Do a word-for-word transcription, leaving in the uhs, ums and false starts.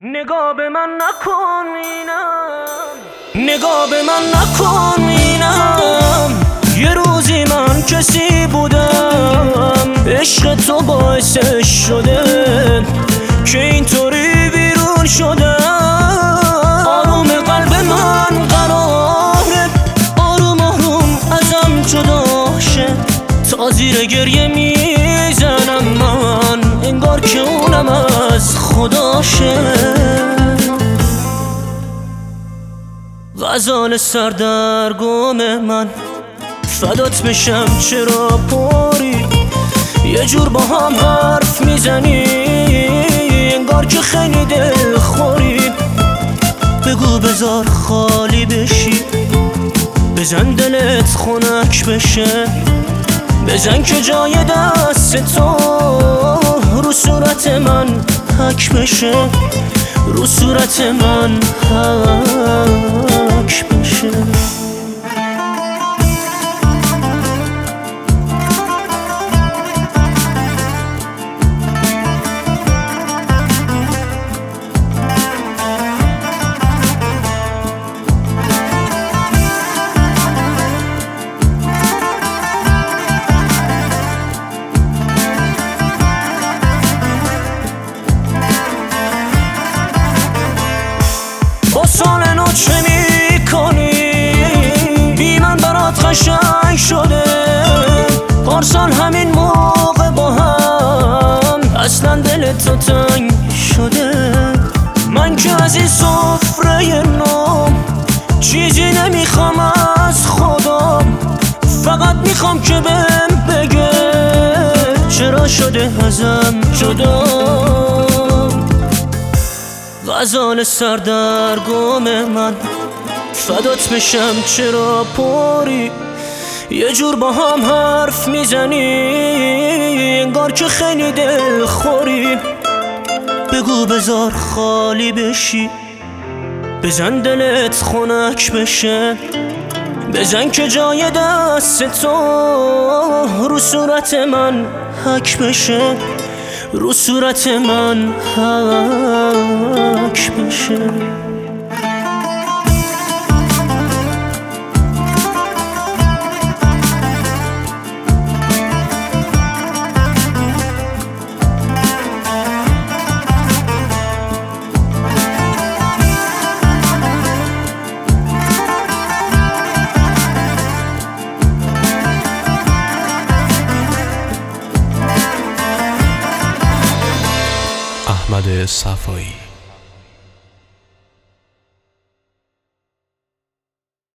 نگاه به من نکن اینم نگاه به من نکن اینم یه روزی من کسی بودم عشق تو باعثش شده که اینطوری بیرون شده. آروم قلب من قراره آروم آروم ازم جدا شه، تا زیر گریه میزنم من انگار که اونم از خداشه. غزال سردرگم من فدات بشم چرا پری یه جور با هم حرف میزنی انگار که خیلی دل خوری. بگو بذار خالی بشی، بزن دلت خنک بشه، بزن که جای دست تو رو صورت من حک بشه، رو صورت من حک بشه. با سال نو چه می کنی؟ بی من برات قشنگ شده، پارسال همین موقع با هم اصلا دل تو تنگ شده. من که از این سفره نو چیزی نمیخوام از خودم، فقط میخوام که بهم بگه چرا شده ازم جدا. غزال سردرگم من فدات بشم چرا پری یه جور با هم حرف میزنی انگار که خیلی دل خوری. بگو بذار خالی بشی، بزن دلت خنک بشه، بزن که جای دست تو رو صورت من حک بشه، رو صورت من حک بشه.